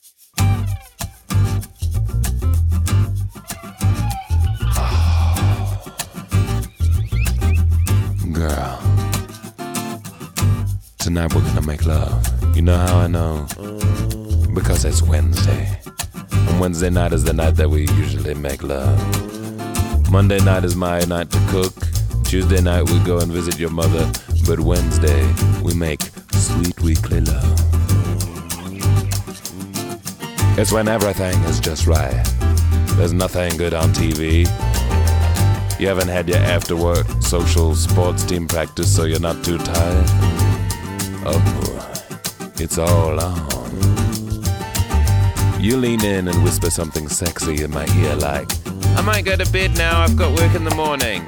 Girl, tonight we're gonna make love. You know how I know? Because it's Wednesday. And Wednesday night is the night that we usually make love. Monday night is my night to cook. Tuesday night we go and visit your mother. But Wednesday we make sweet weekly love. It's when everything is just right. There's nothing good on TV. You haven't had your after-work social sports team practice, so you're not too tired. Oh, it's all on. You lean in and whisper something sexy in my ear like, I might go to bed now, I've got work in the morning.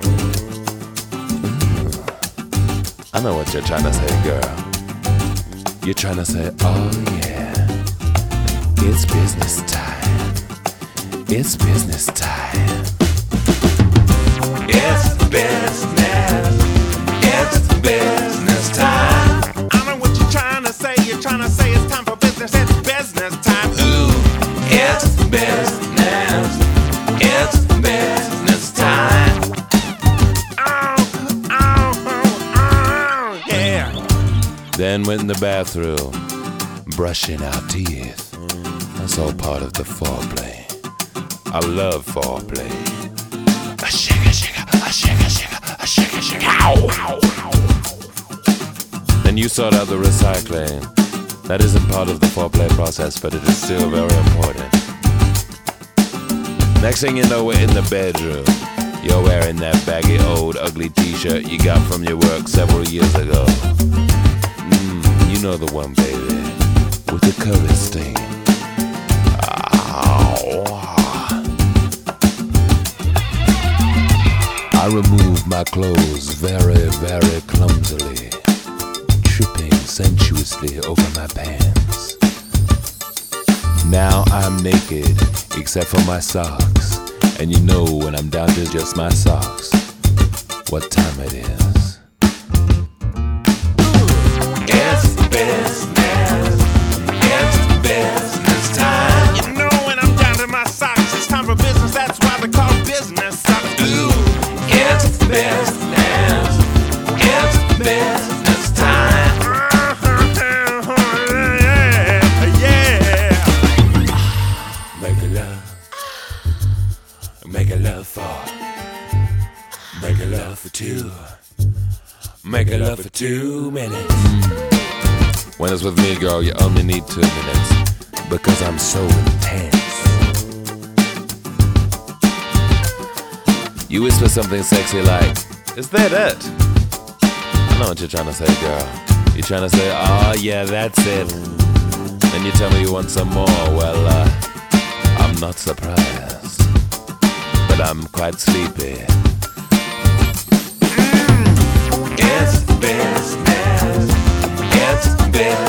I know what you're trying to say, girl. You're trying to say, oh yeah, it's business time. It's business time. It's business. It's business time. I know what you're trying to say. You're trying to say it's time for business. It's business time. Ooh, it's business. It's business time. Oh, yeah. Then went in the bathroom, brushing our teeth. That's all part of the foreplay. I love foreplay. A shaka shaka, a shaka shaka, a shaka shaka. Ow, ow, ow. Then you sort out the recycling. That isn't part of the foreplay process, but it is still very important. Next thing you know, we're in the bedroom. You're wearing that baggy old ugly t-shirt you got from your work several years ago. You know the one, baby, with the curry stain. I remove my clothes very, very clumsily, tripping sensuously over my pants. Now I'm naked, except for my socks. And you know when I'm down to just my socks, what time it is. It's business. It's business time. You know when I'm down to my socks, it's time for business. That's why they call business socks. Ooh, it's business. It's business time. Yeah. Make a love. Make a love for. Make a love for two. Make a love for 2 minutes. When it's with me, girl, you only need 2 minutes. Because I'm so intense. You whisper something sexy like, is that it? I know what you're trying to say, girl. You're trying to say, oh yeah, that's it. Then you tell me you want some more. Well, I'm not surprised. But I'm quite sleepy. It's business. It's business.